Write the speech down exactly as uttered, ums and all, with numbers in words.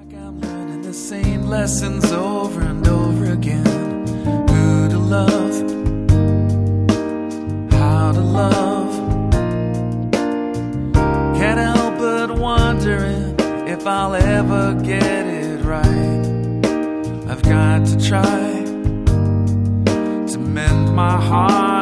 I'm learning the same lessons over and over again. Who to love, how to love. Can't help but wondering if I'll ever get it right. I've got to try to mend my heart